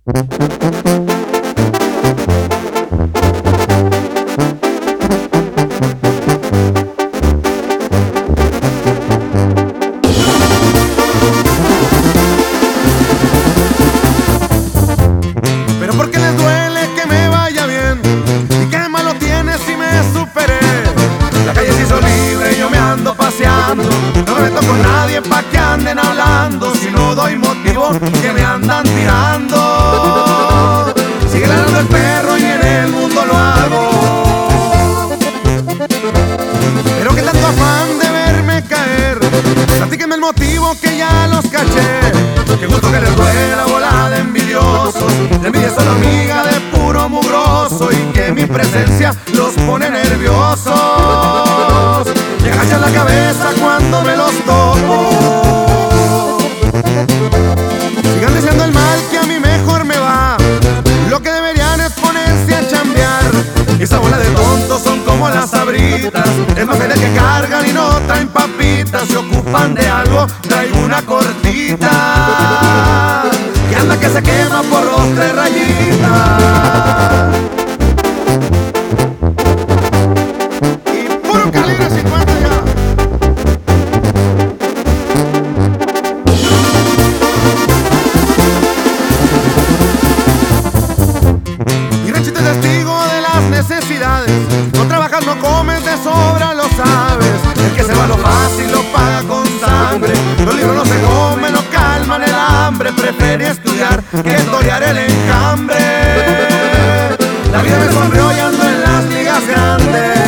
Pero ¿por qué les duele que me vaya bien? ¿Y qué malo tiene si me superé? La calle se hizo libre y yo me ando paseando. No me meto con nadie pa' que anden hablando. Si no doy motivo, que me andan tirando. Sigue ladrando el perro y en el mundo lo hago. Pero qué tanto afán de verme caer. Platíquenme el motivo que ya los caché. Qué gusto que les duela, bola de envidiosos. La envidia es solo amiga de puro mugroso y que mi presencia los pone nerviosos. Me agachan la cabeza cuando me los topo. Sigan diciendo el mal que a mí mejor me va. Lo que deberían es ponerse a chambear. Esa bola de tontos son como las sabritas. Es más feria que cargan y no traen papitas. Se ocupan de algo, traigo una cortita que anda que se quema por 2, 3 rayitas. Y puro calibre 50 ya. Mi ranchito es testigo de las necesidades. No trabajas, no comes, de sobra lo sabes. El que se va a lo fácil lo paga con sangre. Los libros no se comen, no calman el hambre. Prefiere estudiar que torear el enjambre. La vida me sonrió y ando en las ligas grandes.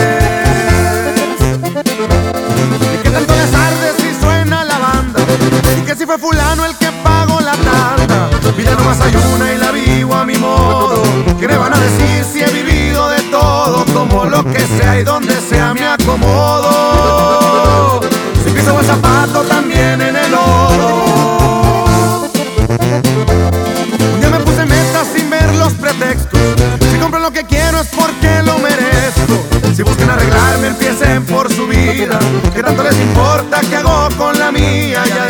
¿Y qué tanto les arde si suena la banda? ¿Y que si fue fulano el que pagó la tanda? Vida nomás hay una y la vivo a mi modo. ¿Qué me van a decir si he vivido de todo? Como lo que sea y donde sea me acomodo. Si piso el zapato también en el lodo. Un día me puse metas sin ver los pretextos. Si compro lo que quiero es porque lo merezco. Si buscan arreglarme empiecen por su vida. ¿Qué tanto les importa qué hago con la mía? Ya